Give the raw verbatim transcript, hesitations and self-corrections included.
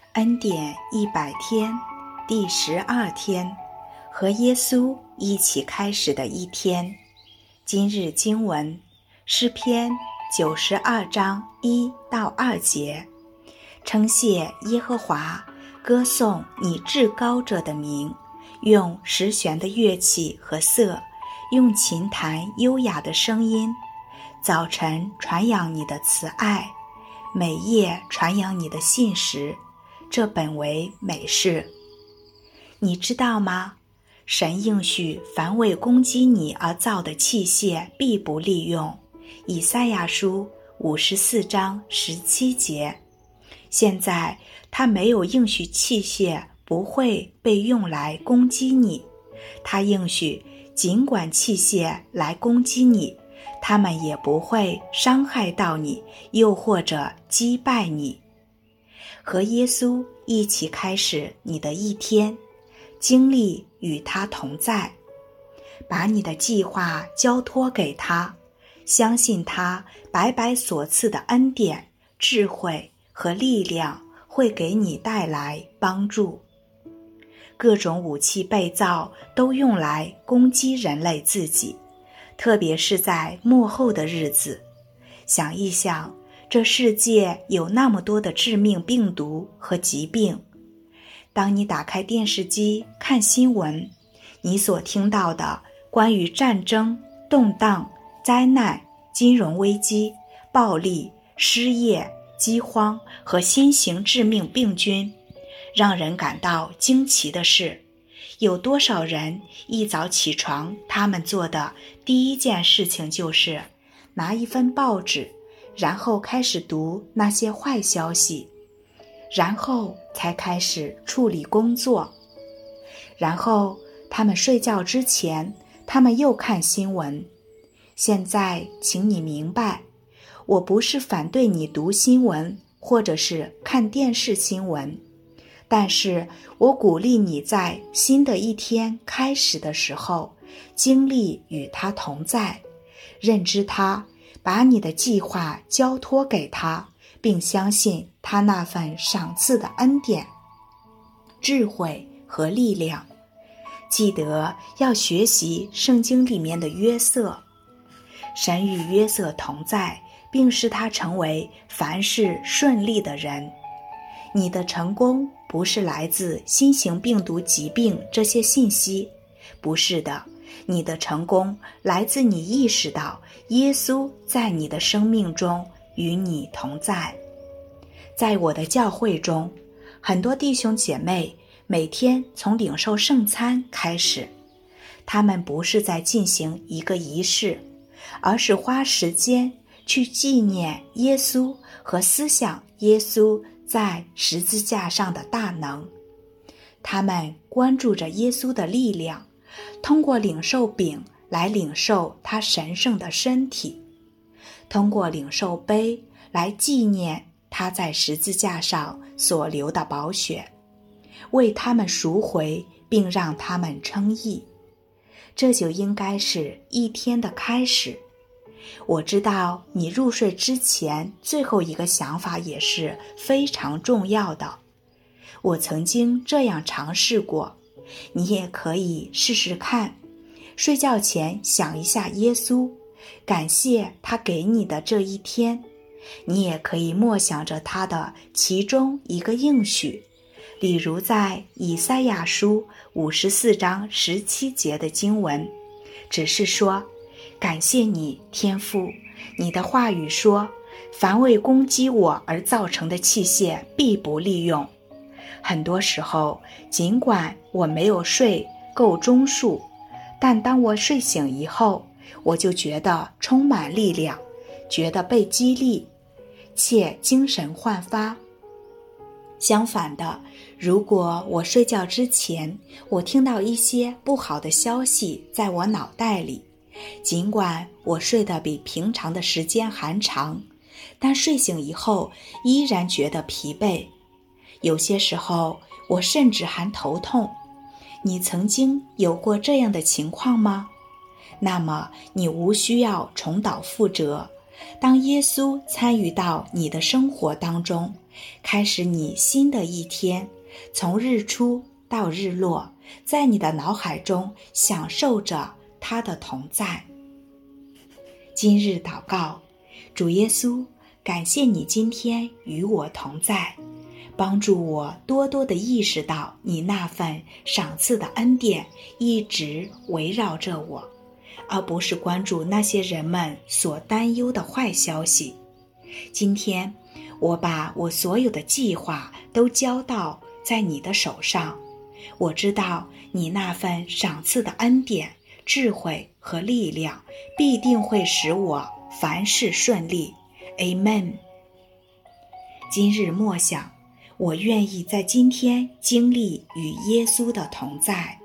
恩典一百天，第十二天，和耶稣一起开始的一天。今日经文，诗篇九十二章一到二节，称谢耶和华，歌颂你至高者的名，用十弦的乐器和瑟，用琴弹优雅的声音。早晨传扬你的慈爱，每夜传扬你的信实，这本为美事。你知道吗？神应许凡为攻击你而造的器械必不利用。以赛亚书五十四章十七节。现在他没有应许器械不会被用来攻击你，他应许尽管器械来攻击你，他们也不会伤害到你，又或者击败你。和耶稣一起开始你的一天，经历与他同在，把你的计划交托给他，相信他白白所赐的恩典、智慧和力量会给你带来帮助。各种武器被造都用来攻击人类自己，特别是在末后的日子。想一想，这世界有那么多的致命病毒和疾病。当你打开电视机看新闻，你所听到的关于战争、动荡、灾难、金融危机、暴力、失业、饥荒和新型致命病菌，让人感到惊奇的是，有多少人一早起床，他们做的第一件事情就是拿一份报纸，然后开始读那些坏消息，然后才开始处理工作，然后他们睡觉之前，他们又看新闻。现在请你明白，我不是反对你读新闻或者是看电视新闻，但是我鼓励你在新的一天开始的时候，经历与他同在，认知他，把你的计划交托给他，并相信他那份赏赐的恩典、智慧和力量。记得要学习圣经里面的约瑟，神与约瑟同在，并使他成为凡事顺利的人。你的成功不是来自新型病毒疾病这些信息，不是的，你的成功来自你意识到耶稣在你的生命中与你同在。在我的教会中，很多弟兄姐妹每天从领受圣餐开始，他们不是在进行一个仪式，而是花时间去纪念耶稣和思想耶稣在十字架上的大能。他们关注着耶稣的力量，通过领受饼来领受他神圣的身体，通过领受杯来纪念他在十字架上所流的宝血，为他们赎回并让他们称义。这就应该是一天的开始。我知道你入睡之前最后一个想法也是非常重要的。我曾经这样尝试过，你也可以试试看。睡觉前想一下耶稣，感谢他给你的这一天。你也可以默想着他的其中一个应许，例如在以赛亚书五十四章十七节的经文，只是说，感谢你，天父，你的话语说，凡为攻击我而造成的器械必不利用。很多时候，尽管我没有睡够钟数，但当我睡醒以后，我就觉得充满力量，觉得被激励，且精神焕发。相反的，如果我睡觉之前，我听到一些不好的消息在我脑袋里，尽管我睡得比平常的时间还长，但睡醒以后依然觉得疲惫。有些时候，我甚至还头痛。你曾经有过这样的情况吗？那么你无需要重蹈覆辙。当耶稣参与到你的生活当中， 开始你新的一天，从日出到日落，在你的脑海中享受着他的同在。今日祷告，主耶稣，感谢你今天与我同在，帮助我多多地意识到你那份赏赐的恩典一直围绕着我，而不是关注那些人们所担忧的坏消息。今天我把我所有的计划都交到在你的手上，我知道你那份赏赐的恩典、智慧和力量必定会使我凡事顺利。 Amen。 今日默想，我愿意在今天经历与耶稣的同在。